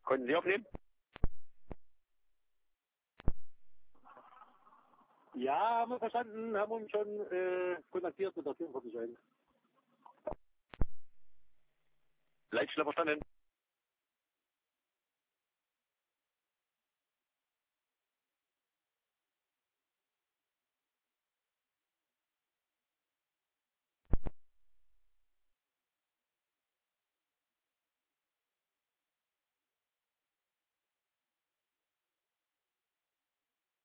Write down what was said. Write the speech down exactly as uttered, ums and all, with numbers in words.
Konnten Sie aufnehmen? Ja, haben wir verstanden, haben uns schon äh, kontaktiert mit der vierundvierzig eins. Leitstelle verstanden.